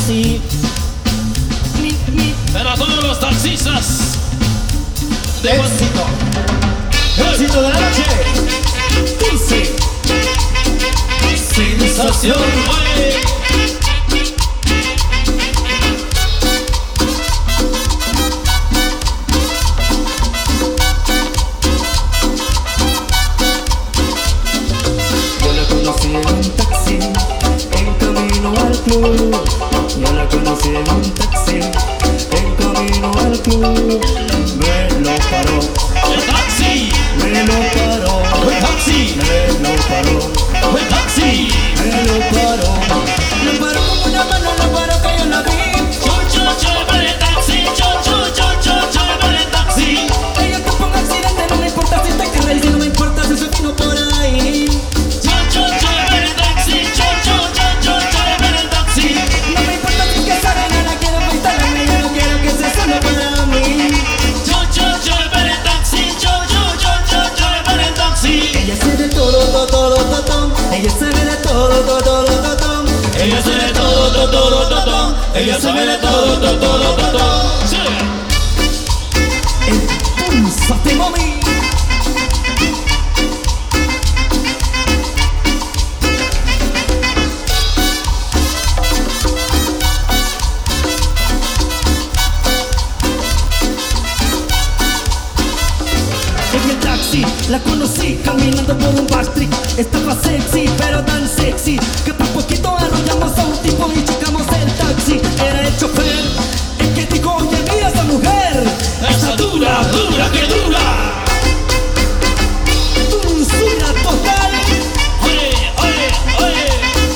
taxi. Para todos los taxistas de Éxito, éxito de la noche. Dulce sensación. Oye. Yo la conocí en un taxi, en camino al club. Yo la conocí en un taxi, en camino al club. Me lo paró, El taxi, me lo paró, el taxi, me lo paró, el taxi. me lo paró. Lo paró con una mano, lo paró que yo la vi. Para el taxi, para el taxi. Ella te ponga accidente, no me importa si está carril, no me importa si soy fino por ahí. Para el taxi, para el taxi. No me importa si que sabe, no la quiero instalarme, yo no quiero que sea solo para mí. Para el taxi, para el taxi. Ella sabe de todo, todo. Ella sabe de todo, todo. Ella sabe de todo. Ella sabe de todo. Sí. Impúlsate, mami. En el taxi la conocí caminando por un backstreet. Estaba sexy, pero tan sexy que por poquito arrollamos a un tipo y chocamos el taxi. Era el chofer el que dijo: oye, mira esa mujer, Esa dura, que dura. dulzura total. Oye.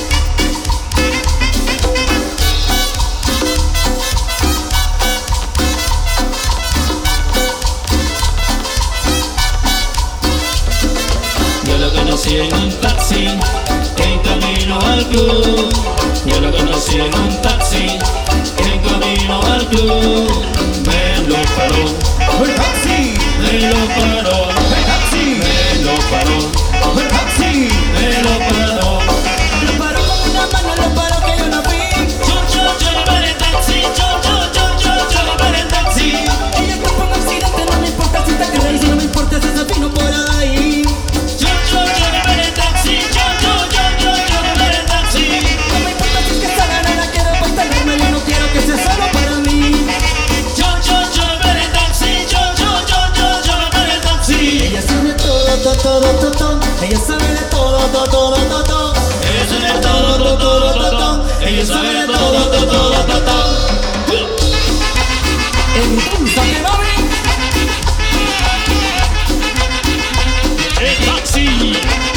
Yo lo conocí en un taxi, en camino al club. Yo lo conocí en un taxi, en camino al club. Me lo paró, El taxi, me lo paró, el taxi, me lo paró, el taxi. me lo paró. Lo paró con una mano, lo paró que yo no vi. Para el taxi, para el taxi. Ella te ponga accidente, no me importa si está carril, si no me importa si es fino por ahí. Para el taxi, para el taxi. No me importa si es que salga, no la quiero para instalarme, yo no quiero que sea solo para mí. Para el taxi, para el taxi. Ella sabe todo. Ella sabe de todo. Ella sabe de todo. Ella sabe de todo. Impúlsate, mami. El taxi.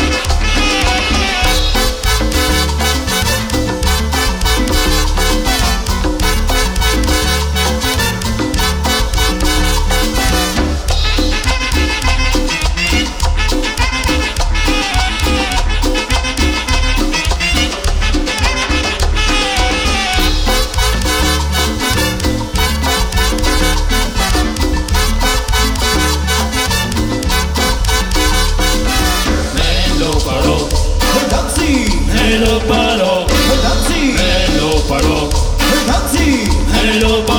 Me lo paró, El taxi, me lo paró, el taxi, me lo paró, el taxi. me lo paró.